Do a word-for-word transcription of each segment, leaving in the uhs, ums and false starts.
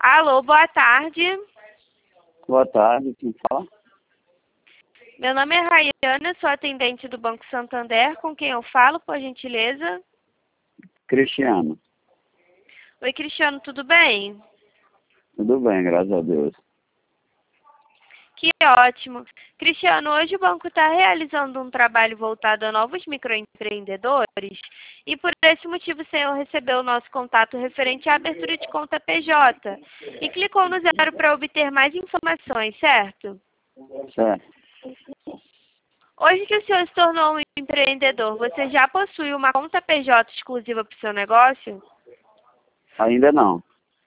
Alô, boa tarde. Boa tarde, quem fala? Meu nome é Rayana, sou atendente do Banco Santander. Com quem eu falo, por gentileza? Cristiano. Oi, Cristiano, tudo bem? Tudo bem, graças a Deus. Que ótimo. Cristiano, hoje o banco está realizando um trabalho voltado a novos microempreendedores e por esse motivo o senhor recebeu o nosso contato referente à abertura de conta P J e clicou no zero para obter mais informações, certo? Certo. Hoje que o senhor se tornou um empreendedor, você já possui uma conta P J exclusiva para o seu negócio? Ainda não.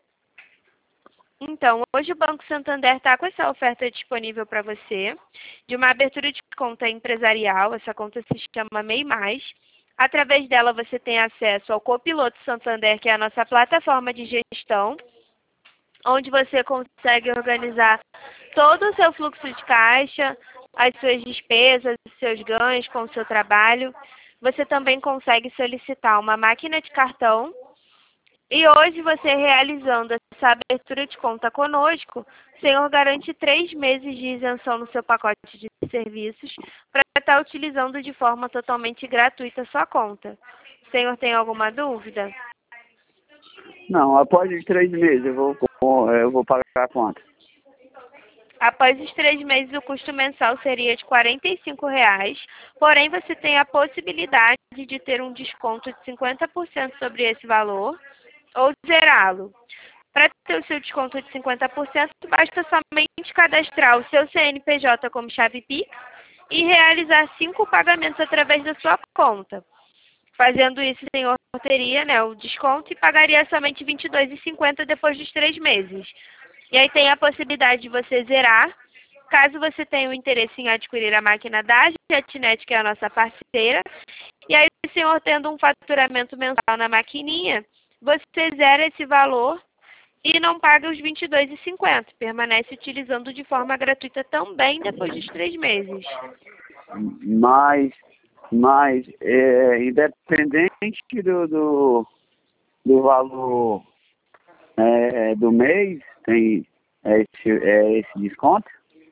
Então, hoje o Banco Santander está com essa oferta disponível para você, de uma abertura de conta empresarial. Essa conta se chama MEI Mais. Através dela você tem acesso ao Copiloto Santander, que é a nossa plataforma de gestão, onde você consegue organizar todo o seu fluxo de caixa, as suas despesas, os seus ganhos com o seu trabalho. Você também consegue solicitar uma máquina de cartão. E hoje, você realizando essa abertura de conta conosco, o senhor garante três meses de isenção no seu pacote de serviços para estar utilizando de forma totalmente gratuita a sua conta. O senhor tem alguma dúvida? Não, após os três meses eu vou, eu vou pagar a conta. Após os três meses, o custo mensal seria de quarenta e cinco reais, porém você tem a possibilidade de ter um desconto de cinquenta por cento sobre esse valor ou zerá-lo. Para ter o seu desconto de cinquenta por cento, basta somente cadastrar o seu C N P J como chave Pix e realizar cinco pagamentos através da sua conta. Fazendo isso, o senhor teria, né, o desconto e pagaria somente vinte e dois reais e cinquenta centavos depois dos três meses. E aí tem a possibilidade de você zerar, caso você tenha o interesse em adquirir a máquina da JetNet, que é a nossa parceira. E aí o senhor tendo um faturamento mensal na maquininha, você zera esse valor e não paga os vinte e dois reais e cinquenta centavos. Permanece utilizando de forma gratuita também depois dos três meses. Mas, mas é, independente do, do, do valor é, do mês, tem esse, é, esse desconto?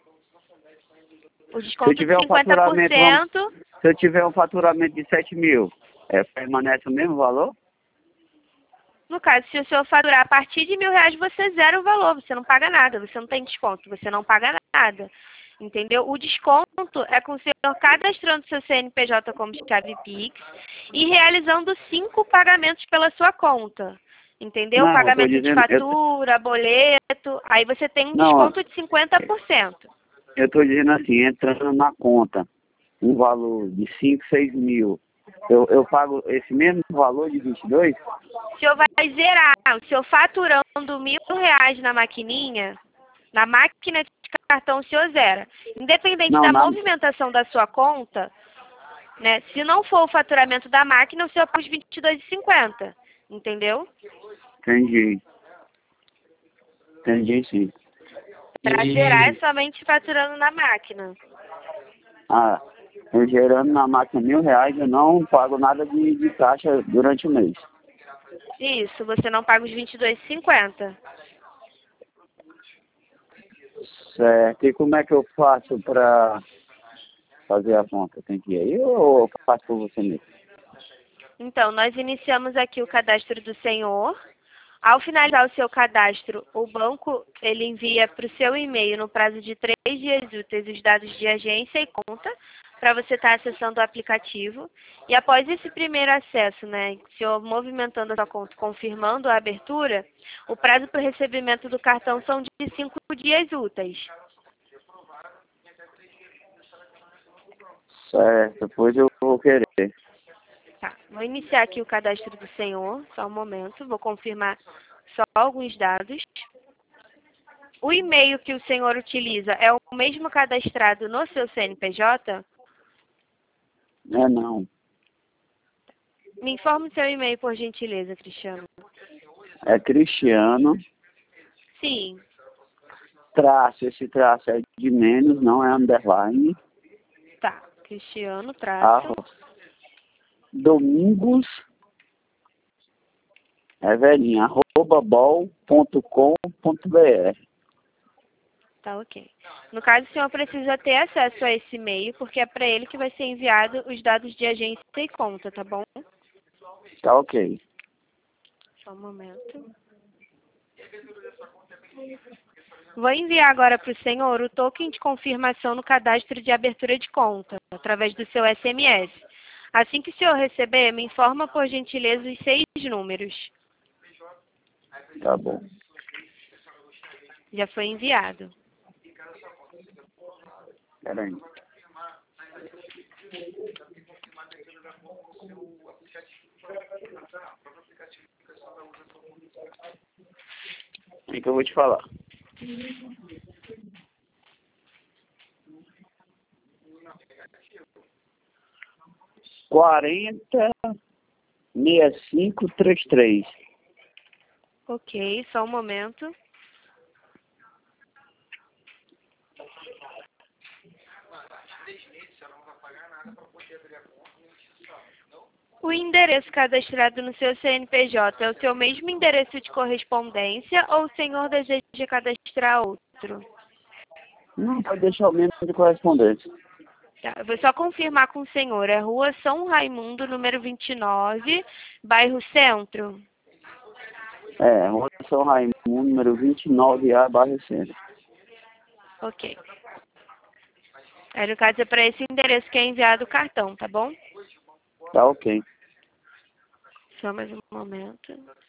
O Se eu desconto de tiver um cinquenta por faturamento, cento... se eu tiver um faturamento de sete mil, é, permanece o mesmo valor? No caso, se o senhor faturar a partir de mil reais, você zera o valor, você não paga nada, você não tem desconto, você não paga nada. Entendeu? O desconto é com o senhor cadastrando seu C N P J como chave Pix e realizando cinco pagamentos pela sua conta. Entendeu? Não, eu tô Pagamento de dizendo, eu, fatura, boleto, aí você tem um não, desconto de cinquenta por cento. eu tô dizendo assim, entrando na conta, um valor de cinco, seis mil, eu, eu pago esse mesmo valor de vinte e dois? O senhor vai zerar, o senhor faturando mil reais na maquininha, na máquina de cartão o senhor zera. Independente Não, da na, movimentação da sua conta, né, se não for o faturamento da máquina, o senhor paga os vinte e dois reais e cinquenta centavos. Entendeu? entendi. Entendi, sim. Para zerar é somente faturando na máquina. Ah, eu gerando na máquina mil reais, eu não pago nada de, de taxa durante o mês. Isso, você não paga os vinte e dois reais e cinquenta centavos. Certo. E como é que eu faço para fazer a conta? Tem que ir aí ou eu faço por você mesmo? Então, nós iniciamos aqui o cadastro do senhor. Ao finalizar o seu cadastro, o banco ele envia para o seu e-mail, no prazo de três dias úteis, os dados de agência e conta, para você estar acessando o aplicativo. E após esse primeiro acesso, né, o senhor movimentando a sua conta, confirmando a abertura, o prazo para o recebimento do cartão são de cinco dias úteis. Certo, pois eu vou querer. Tá, vou iniciar aqui o cadastro do senhor, só um momento, vou confirmar só alguns dados. O e-mail que o senhor utiliza é o mesmo cadastrado no seu C N P J? É não. Me informe o seu e-mail, por gentileza, Cristiano. É Cristiano, Sim, traço, esse traço é de menos, não é underline. tá. Cristiano, traço. Arro, Domingos, é velhinha, arroba bol ponto com ponto b r. Tá ok. No caso, o senhor precisa ter acesso a esse e-mail, porque é para ele que vai ser enviado os dados de agência e conta, tá bom? Tá ok. Só um momento. Vou enviar agora para o senhor o token de confirmação no cadastro de abertura de conta, através do seu S M S. Assim que o senhor receber, me informa por gentileza os seis números. Tá bom. Já foi enviado. Peraí. O que que eu vou te falar? quarenta, sessenta e cinco, trinta e três. Ok, só um momento. O endereço cadastrado no seu C N P J é o seu mesmo endereço de correspondência ou o senhor deseja cadastrar outro? Não, pode deixar o mesmo de correspondência. Tá, eu vou só confirmar com o senhor. É Rua São Raimundo, número vinte e nove, bairro Centro? É, Rua São Raimundo, número vinte e nove A, bairro Centro. Ok. Aí, no caso, é para esse endereço que é enviado o cartão, tá bom? Tá ok. Só mais um momento.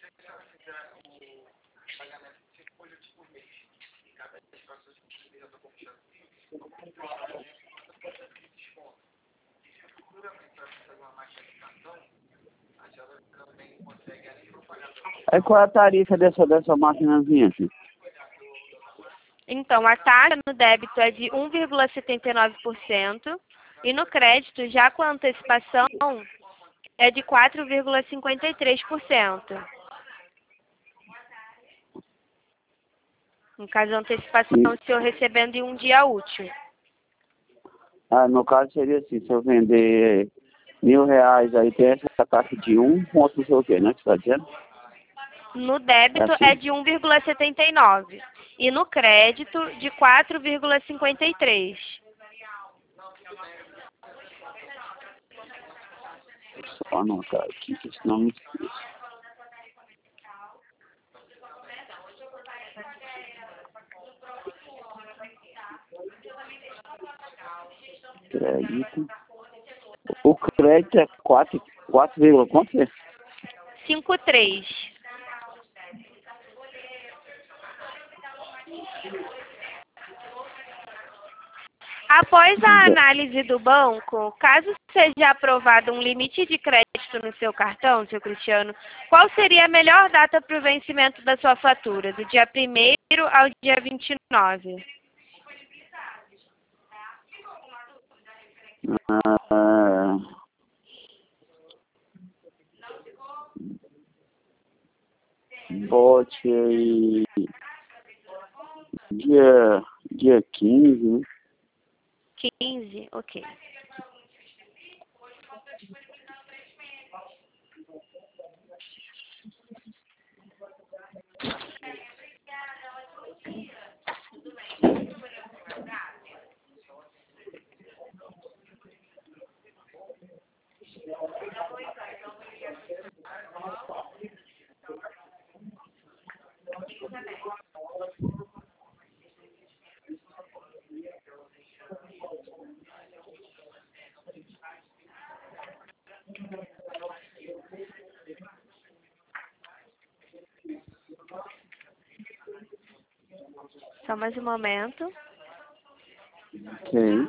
Aí qual é a tarifa dessa, dessa maquinazinha, filho? Então, a taxa no débito é de um vírgula setenta e nove por cento e no crédito, já com a antecipação, é de quatro vírgula cinquenta e três por cento. No caso, a antecipação, E, o senhor recebendo em um dia útil. ah, no caso seria assim, se eu vender mil reais, aí tem essa taxa de um ponto não sei o quê, né, que você tá dizendo? No É débito, é assim? de um vírgula setenta e nove e no crédito, de quatro vírgula cinquenta e três. Só anotar aqui, que senão não esqueço. Crédito. O crédito é quatro, quatro vírgula quanto é? cinquenta e três. Após a análise do banco, caso seja aprovado um limite de crédito no seu cartão, seu Cristiano, qual seria a melhor data para o vencimento da sua fatura? Do dia primeiro ao dia vinte e nove. Ah, bote aí dia, dia quinze, né? quinze, ok. Só mais um momento. Ok.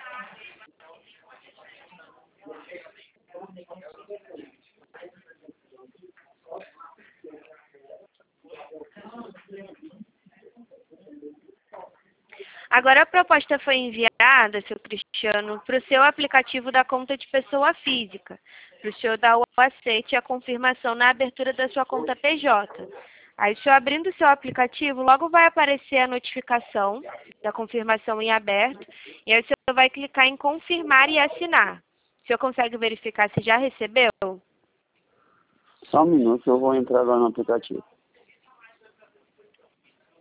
Agora a proposta foi enviada, seu Cristiano, para o seu aplicativo da conta de pessoa física, para o senhor dar o aceite e a confirmação na abertura da sua conta P J. Aí, o senhor abrindo o seu aplicativo, logo vai aparecer a notificação da confirmação em aberto, e aí o senhor vai clicar em confirmar e assinar. O senhor consegue verificar se já recebeu? Só um minuto, eu vou entrar lá no aplicativo.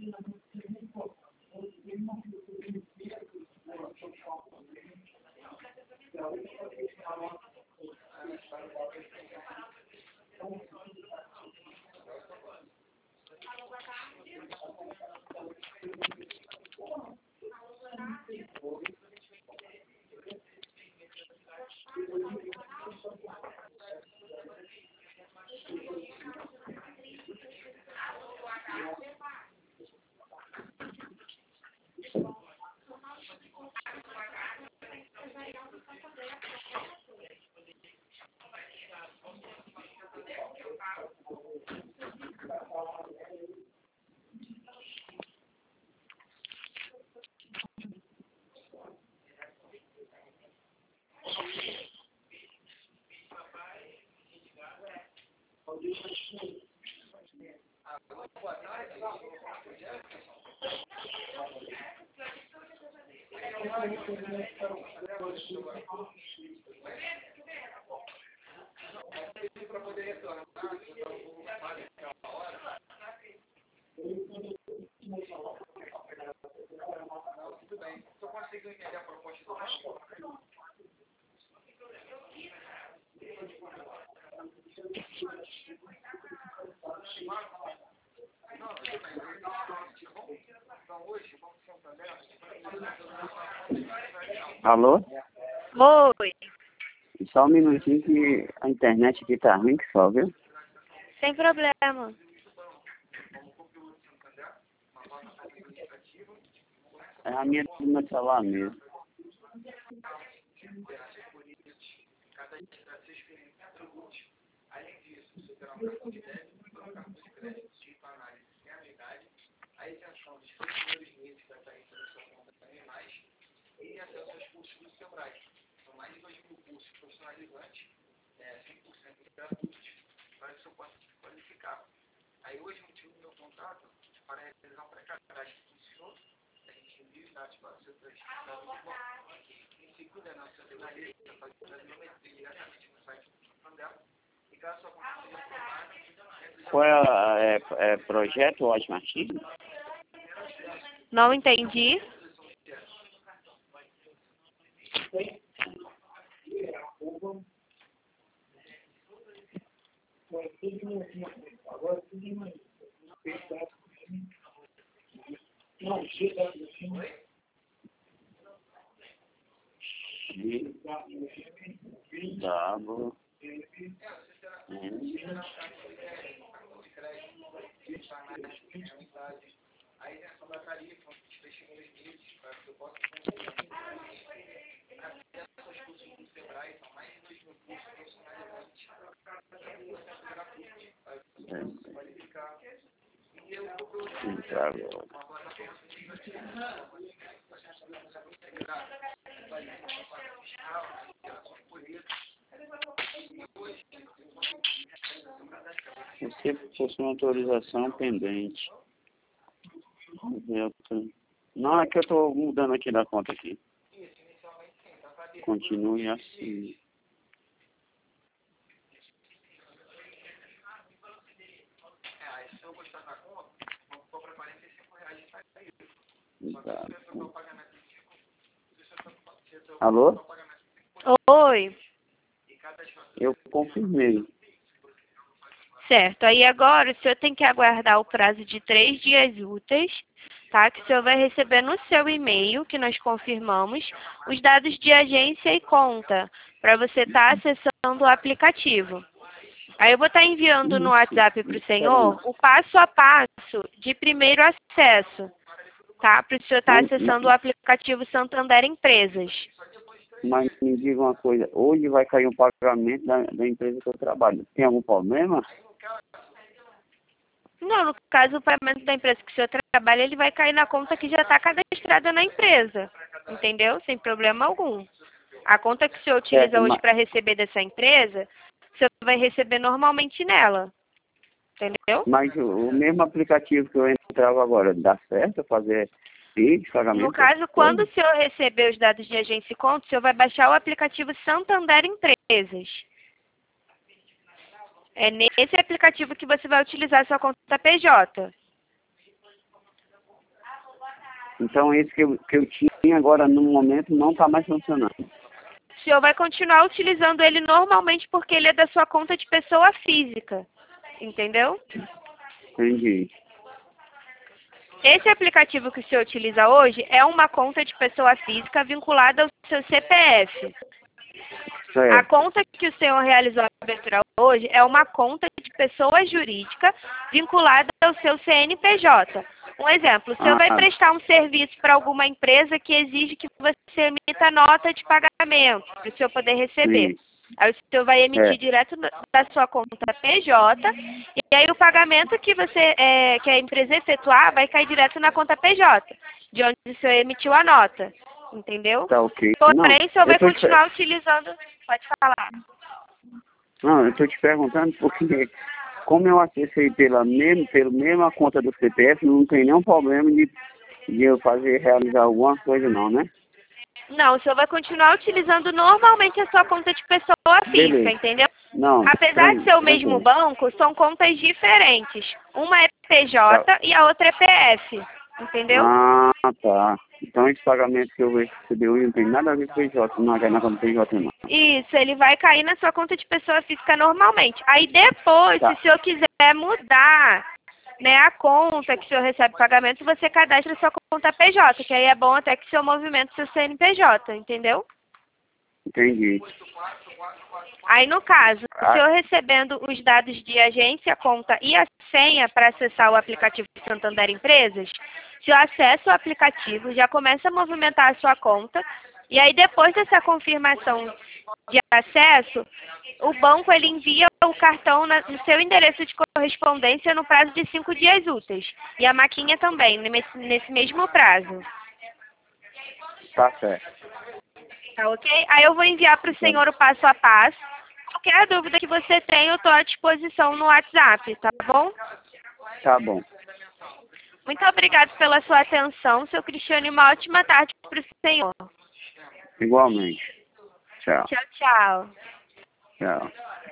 Alô? Oi. Só um minutinho que a internet aqui tá ruim que só, viu? Sem problema. É a minha do meu celular mesmo. Qual é, a- é, é projeto Ótimo Artigo? Não entendi. W. Entrar agora. Você possui uma autorização pendente. Eu tô- Não, é que eu estou mudando aqui da conta aqui. Continue assim. Exato. Alô? Oi. Eu confirmei. Certo. Aí agora o senhor tem que aguardar o prazo de três dias úteis, tá? Que o senhor vai receber no seu e-mail, que nós confirmamos, os dados de agência e conta, para você estar acessando o aplicativo. Aí eu vou estar enviando no WhatsApp para o senhor o passo a passo de primeiro acesso, tá? Para o senhor estar Mas, acessando o aplicativo Santander Empresas. mas me diga uma coisa, hoje vai cair um pagamento da, da empresa que eu trabalho. Tem algum problema? Não, no caso, o pagamento da empresa que o senhor trabalha, ele vai cair na conta que já está cadastrada na empresa, entendeu? Sem problema algum. A conta que o senhor utiliza Certo, hoje mas, para receber dessa empresa, o senhor vai receber normalmente nela, entendeu? mas o, o mesmo aplicativo que eu entrava agora, dá certo fazer esse pagamento? No caso, quando o senhor receber os dados de agência e conta, o senhor vai baixar o aplicativo Santander Empresas. É nesse aplicativo que você vai utilizar a sua conta P J. Então esse que eu, que eu tinha agora no momento não está mais funcionando. O senhor vai continuar utilizando ele normalmente porque ele é da sua conta de pessoa física. Entendeu? Entendi. Esse aplicativo que o senhor utiliza hoje é uma conta de pessoa física vinculada ao seu C P F. Certo. A conta que o senhor realizou a abertura hoje é uma conta de pessoa jurídica vinculada ao seu C N P J. Um exemplo, o senhor Ah, vai prestar um serviço para alguma empresa que exige que você emita nota de pagamento para o senhor poder receber. sim. Aí o senhor vai emitir É. direto no- da sua conta P J e aí o pagamento que você é, que a empresa efetuar vai cair direto na conta P J, de onde o senhor emitiu a nota. Entendeu? Tá ok. Não, Porém, o senhor eu vai tô te, continuar utilizando. Pode falar. não, eu tô te perguntando porque como eu acessei pela mesma, pela mesma conta do C P F, não tem nenhum problema de, de eu fazer, realizar alguma coisa não, né? Não, o senhor vai continuar utilizando normalmente a sua conta de pessoa física, Beleza. entendeu? Não, Apesar de tran- ser o mesmo tranquilo. banco, são contas diferentes. Uma é P J Tá. e a outra é P F, entendeu? Ah, tá. Então esse pagamento que eu vou receber hoje não tem nada a ver com P J, não é na conta P J não. Isso, ele vai cair na sua conta de pessoa física normalmente. Aí depois, Tá. se o senhor quiser mudar, né, a conta que o senhor recebe pagamento, você cadastra a sua conta P J, que aí é bom até que o senhor movimenta o seu C N P J, entendeu? Entendi. Aí, no caso, o Ah, senhor recebendo os dados de agência, conta e a senha para acessar o aplicativo Santander Empresas, o senhor acessa o aplicativo, já começa a movimentar a sua conta, e aí depois dessa confirmação de acesso, o banco ele envia o cartão na- no seu endereço de correspondência no prazo de cinco dias úteis. E a maquinha também, nesse, nesse mesmo prazo. tá certo. Tá ok? Aí eu vou enviar para o senhor o passo a passo. Qualquer dúvida que você tenha, eu estou à disposição no WhatsApp, tá bom? Tá bom. Muito obrigada pela sua atenção, seu Cristiano, e uma ótima tarde para o senhor. Igualmente. Tchau. Tchau, tchau. Tchau.